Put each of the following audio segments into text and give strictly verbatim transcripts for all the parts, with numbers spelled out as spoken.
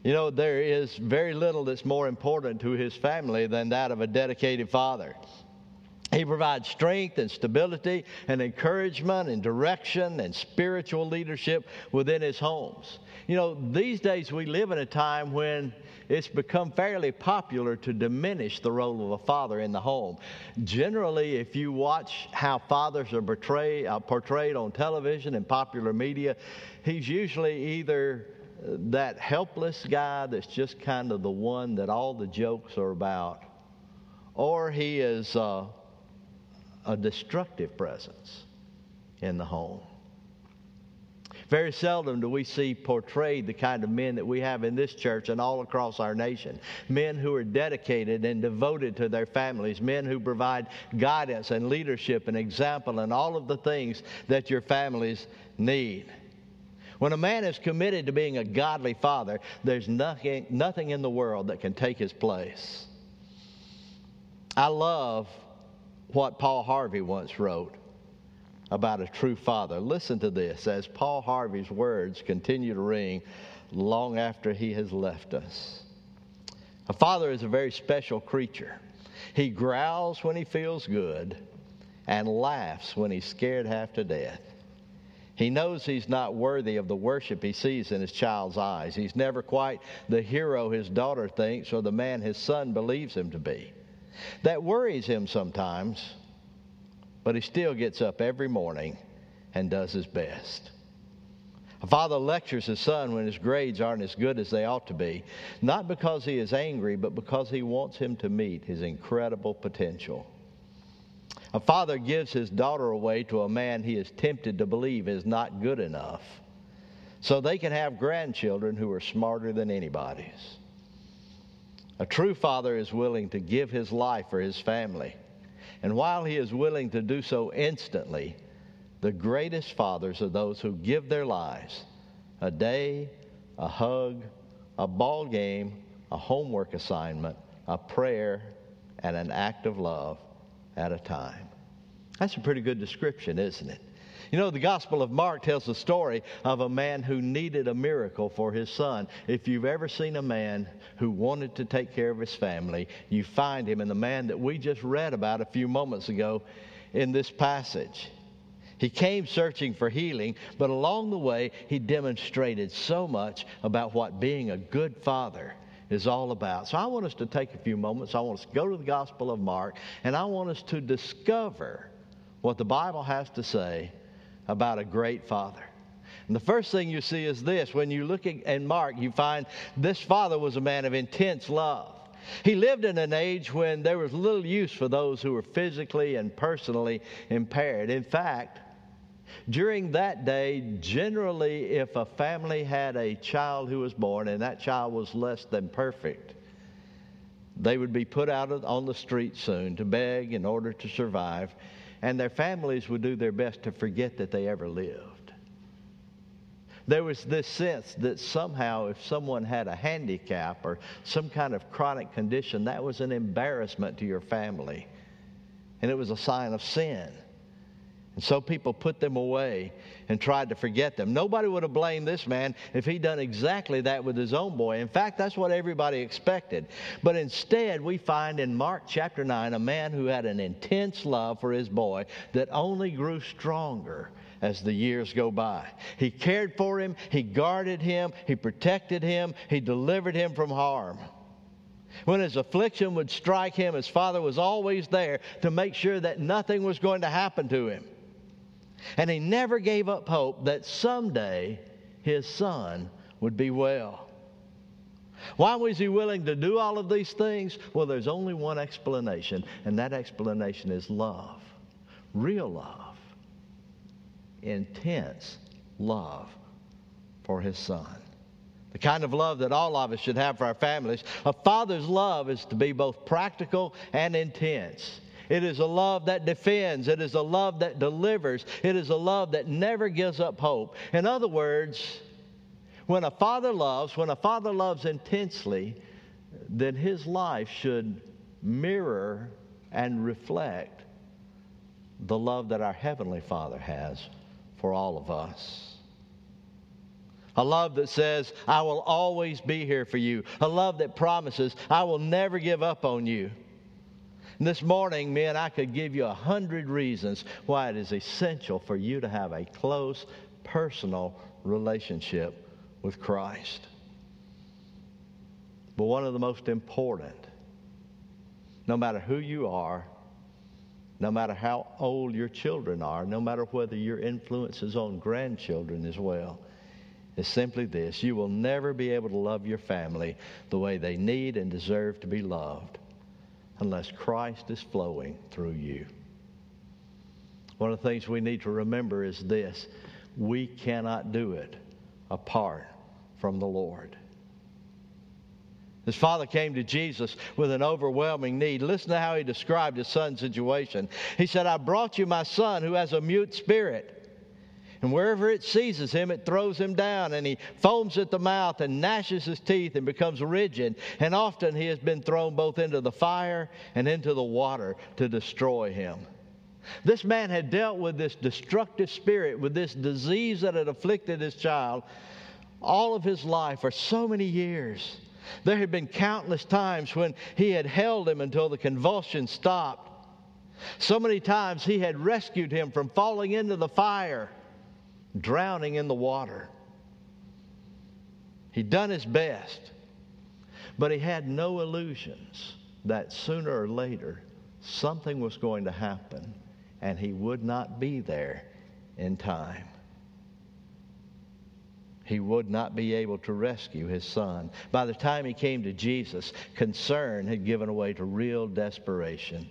You know, there is very little that's more important to his family than that of a dedicated father. He provides strength and stability and encouragement and direction and spiritual leadership within his homes. You know, these days we live in a time when it's become fairly popular to diminish the role of a father in the home. Generally, if you watch how fathers are portrayed, uh, portrayed on television and popular media, he's usually either that helpless guy that's just kind of the one that all the jokes are about, or he is uh, a destructive presence in the home. Very seldom do we see portrayed the kind of men that we have in this church and all across our nation. Men who are dedicated and devoted to their families. Men who provide guidance and leadership and example and all of the things that your families need. When a man is committed to being a godly father, there's nothing, nothing in the world that can take his place. I love what Paul Harvey once wrote about a true father. Listen to this as Paul Harvey's words continue to ring long after he has left us. A father is a very special creature. He growls when he feels good and laughs when he's scared half to death. He knows he's not worthy of the worship he sees in his child's eyes. He's never quite the hero his daughter thinks or the man his son believes him to be. That worries him sometimes, but he still gets up every morning and does his best. A father lectures his son when his grades aren't as good as they ought to be, not because he is angry, but because he wants him to meet his incredible potential. A father gives his daughter away to a man he is tempted to believe is not good enough, so they can have grandchildren who are smarter than anybody's. A true father is willing to give his life for his family. And while he is willing to do so instantly, the greatest fathers are those who give their lives a day, a hug, a ball game, a homework assignment, a prayer, and an act of love at a time. That's a pretty good description, isn't it? You know, the Gospel of Mark tells the story of a man who needed a miracle for his son. If you've ever seen a man who wanted to take care of his family, you find him in the man that we just read about a few moments ago in this passage. He came searching for healing, but along the way, he demonstrated so much about what being a good father is all about. So I want us to take a few moments. I want us to go to the Gospel of Mark, and I want us to discover what the Bible has to say about a great father. And the first thing you see is this. When you look at Mark, you find this father was a man of intense love. He lived in an age when there was little use for those who were physically and personally impaired. In fact, during that day, generally, if a family had a child who was born and that child was less than perfect, they would be put out on the street soon to beg in order to survive. And their families would do their best to forget that they ever lived. There was this sense that somehow if someone had a handicap or some kind of chronic condition, that was an embarrassment to your family. And it was a sign of sin. And so people put them away and tried to forget them. Nobody would have blamed this man if he'd done exactly that with his own boy. In fact, that's what everybody expected. But instead, we find in Mark chapter nine a man who had an intense love for his boy that only grew stronger as the years go by. He cared for him, he guarded him, he protected him, he delivered him from harm. When his affliction would strike him, his father was always there to make sure that nothing was going to happen to him. And he never gave up hope that someday his son would be well. Why was he willing to do all of these things? Well, there's only one explanation, and that explanation is love. Real love. Intense love for his son. The kind of love that all of us should have for our families. A father's love is to be both practical and intense. It is a love that defends. It is a love that delivers. It is a love that never gives up hope. In other words, when a father loves, when a father loves intensely, then his life should mirror and reflect the love that our Heavenly Father has for all of us. A love that says, I will always be here for you. A love that promises, I will never give up on you. And this morning, me and I could give you a hundred reasons why it is essential for you to have a close, personal relationship with Christ. But one of the most important, no matter who you are, no matter how old your children are, no matter whether your influence is on grandchildren as well, is simply this: you will never be able to love your family the way they need and deserve to be loved unless Christ is flowing through you. One of the things we need to remember is this: we cannot do it apart from the Lord. His father came to Jesus with an overwhelming need. Listen to how he described his son's situation. He said, I brought you my son who has a mute spirit. And wherever it seizes him, it throws him down, and he foams at the mouth and gnashes his teeth and becomes rigid. And often he has been thrown both into the fire and into the water to destroy him. This man had dealt with this destructive spirit, with this disease that had afflicted his child all of his life for so many years. There had been countless times when he had held him until the convulsions stopped. So many times he had rescued him from falling into the fire, drowning in the water. He'd done his best, but he had no illusions that sooner or later something was going to happen and he would not be there in time. He would not be able to rescue his son. By the time he came to Jesus, concern had given way to real desperation.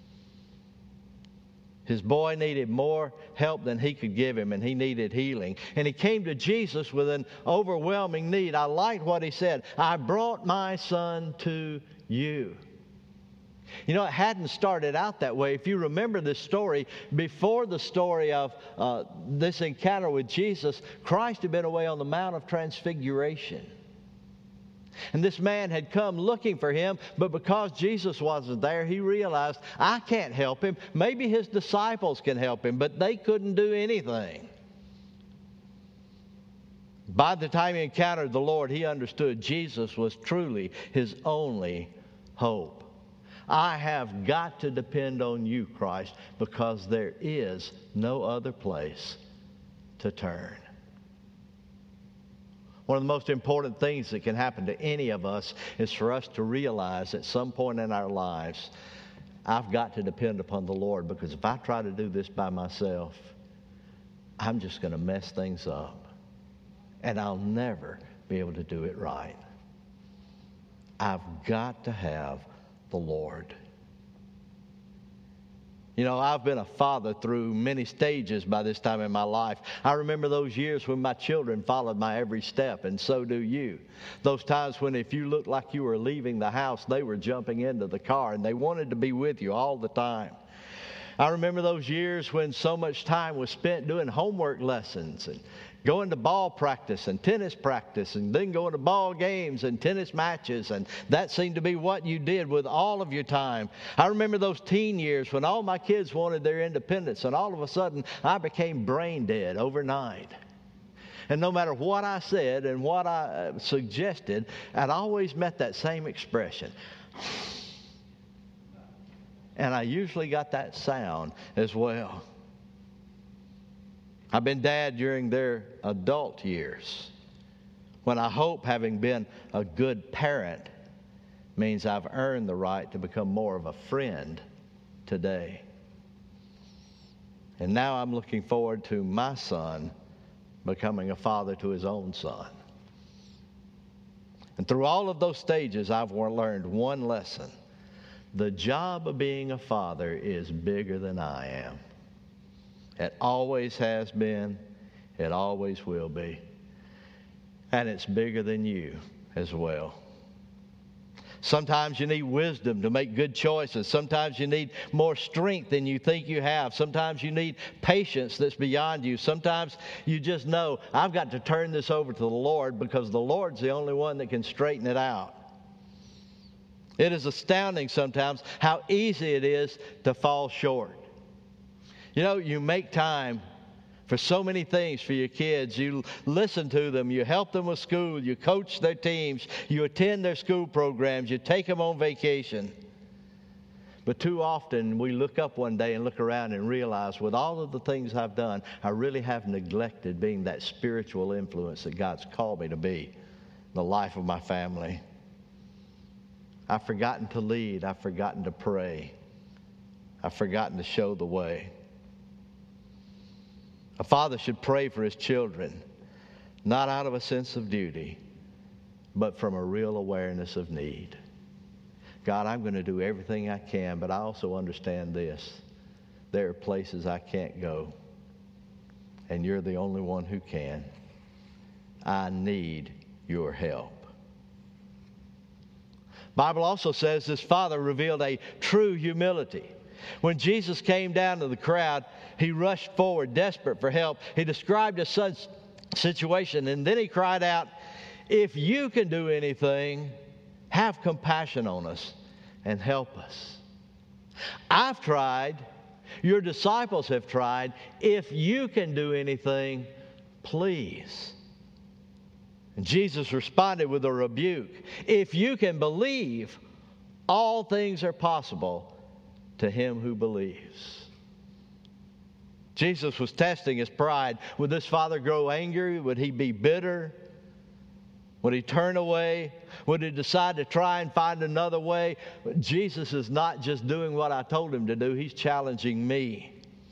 His boy needed more help than he could give him, and he needed healing. And he came to Jesus with an overwhelming need. I like what he said. I brought my son to you. You know, it hadn't started out that way. If you remember this story, before the story of uh, this encounter with Jesus, Christ had been away on the Mount of Transfiguration. And this man had come looking for him, but because Jesus wasn't there, he realized, I can't help him. Maybe his disciples can help him, but they couldn't do anything. By the time he encountered the Lord, he understood Jesus was truly his only hope. I have got to depend on you, Christ, because there is no other place to turn. One of the most important things that can happen to any of us is for us to realize at some point in our lives, I've got to depend upon the Lord, because if I try to do this by myself, I'm just going to mess things up, and I'll never be able to do it right. I've got to have the Lord. You know, I've been a father through many stages by this time in my life. I remember those years when my children followed my every step, and so do you. Those times when if you looked like you were leaving the house, they were jumping into the car, and they wanted to be with you all the time. I remember those years when so much time was spent doing homework lessons and going to ball practice and tennis practice, and then going to ball games and tennis matches, and that seemed to be what you did with all of your time. I remember those teen years when all my kids wanted their independence, and all of a sudden I became brain dead overnight. And no matter what I said and what I suggested, I'd always met that same expression. And I usually got that sound as well. I've been dad during their adult years, when I hope having been a good parent means I've earned the right to become more of a friend today. And now I'm looking forward to my son becoming a father to his own son. And through all of those stages, I've learned one lesson. The job of being a father is bigger than I am. It always has been. It always will be. And it's bigger than you as well. Sometimes you need wisdom to make good choices. Sometimes you need more strength than you think you have. Sometimes you need patience that's beyond you. Sometimes you just know, I've got to turn this over to the Lord, because the Lord's the only one that can straighten it out. It is astounding sometimes how easy it is to fall short. You know, you make time for so many things for your kids. You listen to them. You help them with school. You coach their teams. You attend their school programs. You take them on vacation. But too often we look up one day and look around and realize with all of the things I've done, I really have neglected being that spiritual influence that God's called me to be in the life of my family. I've forgotten to lead. I've forgotten to pray. I've forgotten to show the way. A father should pray for his children, not out of a sense of duty, but from a real awareness of need. God, I'm going to do everything I can, but I also understand this. There are places I can't go, and you're the only one who can. I need your help. The Bible also says this father revealed a true humility. When Jesus came down to the crowd, he rushed forward, desperate for help. He described his son's situation, and then he cried out, "If you can do anything, have compassion on us and help us." I've tried. Your disciples have tried. If you can do anything, please. And Jesus responded with a rebuke. If you can believe, all things are possible to him who believes. Jesus was testing his pride. Would this father grow angry? Would he be bitter? Would he turn away? Would he decide to try and find another way? But Jesus is not just doing what I told him to do. He's challenging me.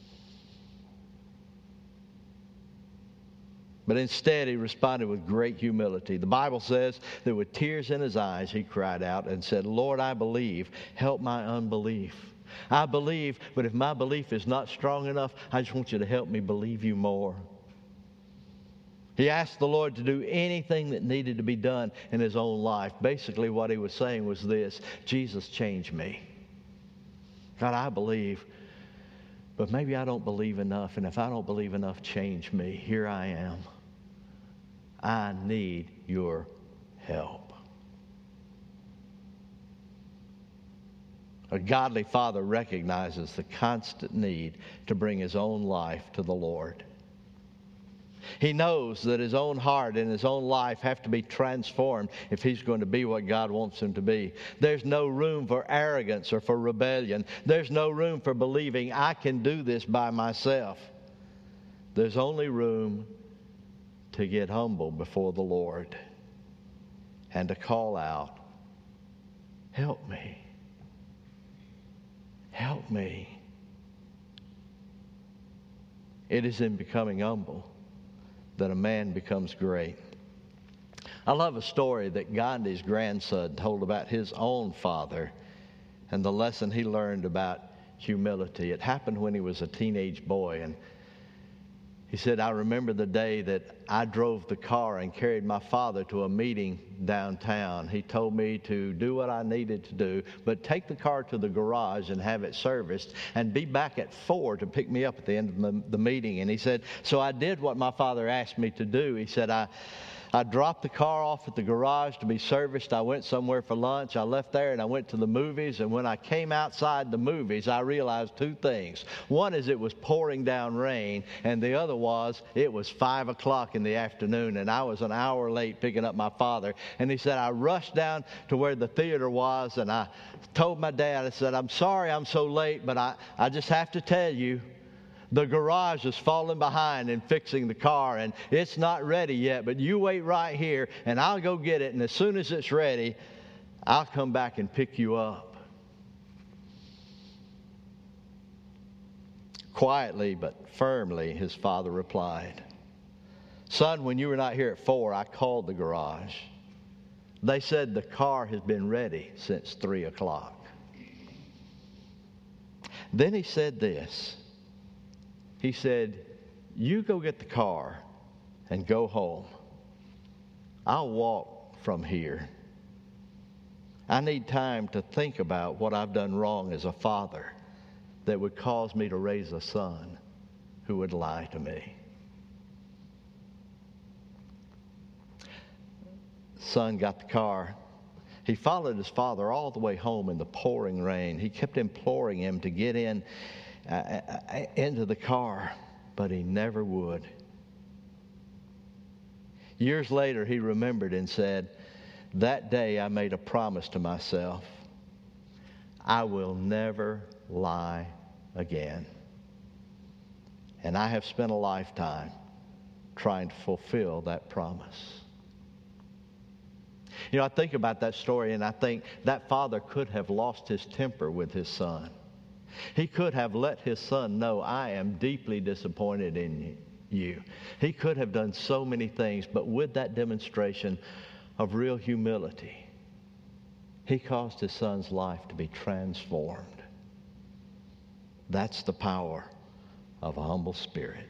But instead, he responded with great humility. The Bible says that with tears in his eyes, he cried out and said, "Lord, I believe. Help my unbelief. I believe, but if my belief is not strong enough, I just want you to help me believe you more." He asked the Lord to do anything that needed to be done in his own life. Basically, what he was saying was this: Jesus, change me. God, I believe, but maybe I don't believe enough. And if I don't believe enough, change me. Here I am. I need your help. A godly father recognizes the constant need to bring his own life to the Lord. He knows that his own heart and his own life have to be transformed if he's going to be what God wants him to be. There's no room for arrogance or for rebellion. There's no room for believing I can do this by myself. There's only room to get humble before the Lord and to call out, "Help me. Help me." It is in becoming humble that a man becomes great. I love a story that Gandhi's grandson told about his own father and the lesson he learned about humility. It happened when he was a teenage boy, and he said, "I remember the day that I drove the car and carried my father to a meeting downtown. He told me to do what I needed to do, but take the car to the garage and have it serviced and be back at four to pick me up at the end of the, the meeting." And he said, so I did what my father asked me to do. He said, I I dropped the car off at the garage to be serviced. I went somewhere for lunch. I left there and I went to the movies. And when I came outside the movies, I realized two things. One is it was pouring down rain. And the other was it was five o'clock in the afternoon. And I was an hour late picking up my father. And he said, I rushed down to where the theater was. And I told my dad, I said, "I'm sorry I'm so late, but I, I just have to tell you, the garage is falling behind in fixing the car, and it's not ready yet, but you wait right here, and I'll go get it, and as soon as it's ready, I'll come back and pick you up." Quietly but firmly, his father replied, "Son, when you were not here at four, I called the garage. They said the car has been ready since three o'clock. Then he said this. He said, "You go get the car and go home. I'll walk from here. I need time to think about what I've done wrong as a father that would cause me to raise a son who would lie to me." Son got the car. He followed his father all the way home in the pouring rain. He kept imploring him to get in uh, into the car. but he never would. Years later, he remembered and said, that day I made a promise to myself. I will never lie again. And I have spent a lifetime trying to fulfill that promise. You know, I think about that story and I think that father could have lost his temper with his son. He could have let his son know, I am deeply disappointed in you. He could have done so many things, but with that demonstration of real humility, he caused his son's life to be transformed. That's the power of a humble spirit.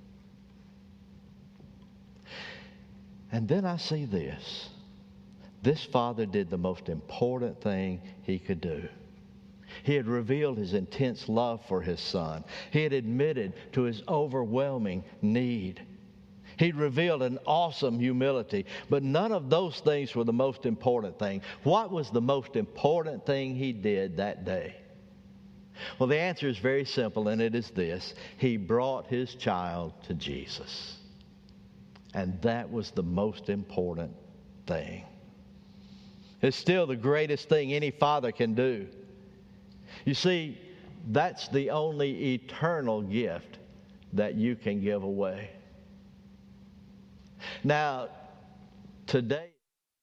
And then I see this. This father did the most important thing he could do. He had revealed his intense love for his son. He had admitted to his overwhelming need. He'd revealed an awesome humility, but none of those things were the most important thing. What was the most important thing he did that day? Well, the answer is very simple, and it is this. He brought his child to Jesus. And that was the most important thing. It's still the greatest thing any father can do. You see, that's the only eternal gift that you can give away. Now, today,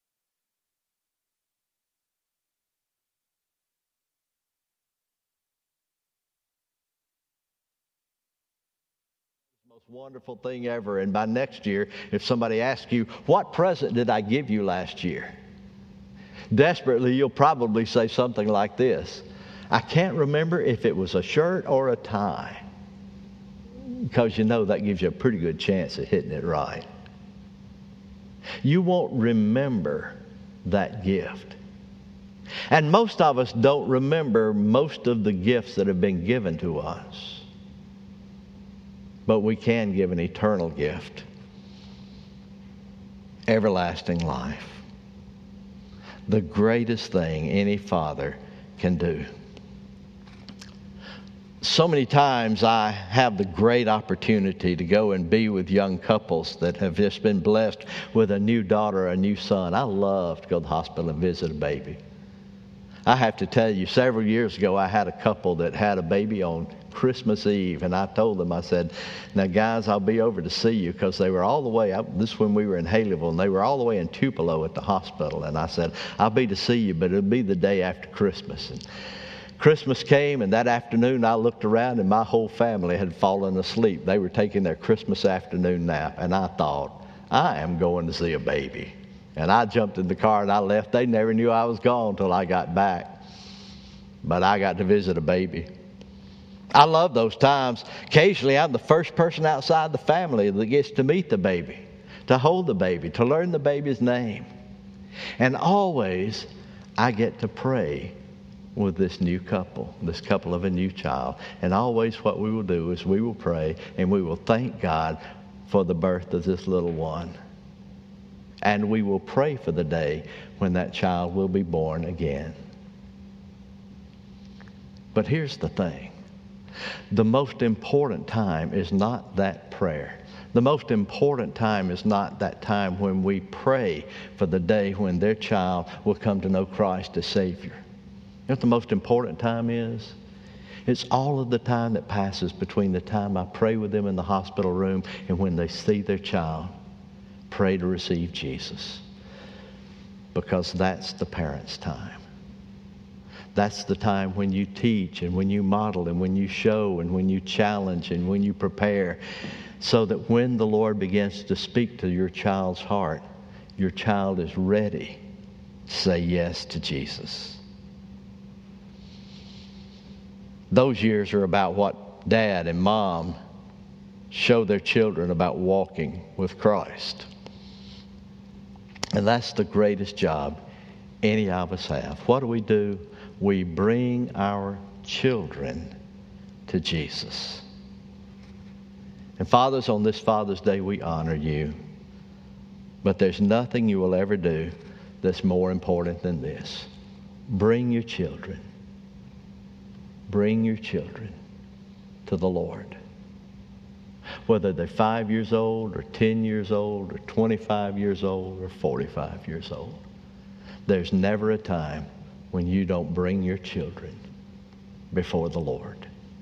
the most wonderful thing ever. And by next year, if somebody asks you, what present did I give you last year? Desperately, you'll probably say something like this. I can't remember if it was a shirt or a tie. Because you know that gives you a pretty good chance of hitting it right. You won't remember that gift. And most of us don't remember most of the gifts that have been given to us. But we can give an eternal gift. Everlasting life. The greatest thing any father can do. So many times I have the great opportunity to go and be with young couples that have just been blessed with a new daughter or a new son. I love to go to the hospital and visit a baby. I have to tell you, several years ago I had a couple that had a baby on Christmas Eve, and I told them, I said, now guys, I'll be over to see you, because they were all the way, up, this is when we were in Haleyville, and they were all the way in Tupelo at the hospital, and I said, I'll be to see you, but it'll be the day after Christmas. And Christmas came, and that afternoon I looked around and my whole family had fallen asleep. They were taking their Christmas afternoon nap, and I thought, I am going to see a baby. And I jumped in the car and I left. They never knew I was gone until I got back. But I got to visit a baby. I love those times. Occasionally I'm the first person outside the family that gets to meet the baby, to hold the baby, to learn the baby's name. And always I get to pray with this new couple, this couple of a new child. And always what we will do is we will pray and we will thank God for the birth of this little one. And we will pray for the day when that child will be born again. But here's the thing. The most important time is not that prayer. The most important time is not that time when we pray for the day when their child will come to know Christ as Savior. You know what the most important time is? It's all of the time that passes between the time I pray with them in the hospital room and when they see their child pray to receive Jesus. Because that's the parent's time. That's the time when you teach and when you model and when you show and when you challenge and when you prepare, so that when the Lord begins to speak to your child's heart, your child is ready to say yes to Jesus. Those years are about what dad and mom show their children about walking with Christ. And that's the greatest job any of us have. What do we do? We bring our children to Jesus. And fathers, on this Father's Day, we honor you. But there's nothing you will ever do that's more important than this. Bring your children. Bring your children to the Lord. whether they're five years old or ten years old or twenty-five years old or forty-five years old. There's never a time when you don't bring your children before the Lord.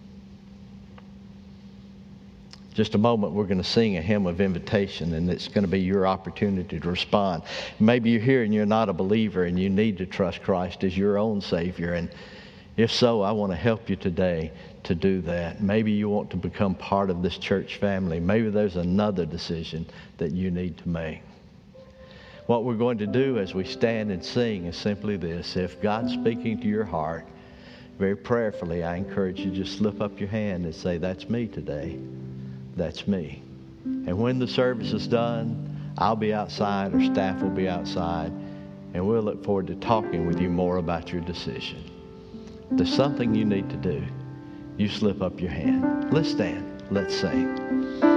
Just a moment, we're going to sing a hymn of invitation, and it's going to be your opportunity to respond. Maybe you're here and you're not a believer and you need to trust Christ as your own Savior. And if so, I want to help you today to do that. Maybe you want to become part of this church family. Maybe there's another decision that you need to make. What we're going to do as we stand and sing is simply this. If God's speaking to your heart, very prayerfully, I encourage you to just slip up your hand and say, that's me today. That's me. And when the service is done, I'll be outside or staff will be outside, and we'll look forward to talking with you more about your decision. If there's something you need to do, you slip up your hand. Let's stand. Let's sing.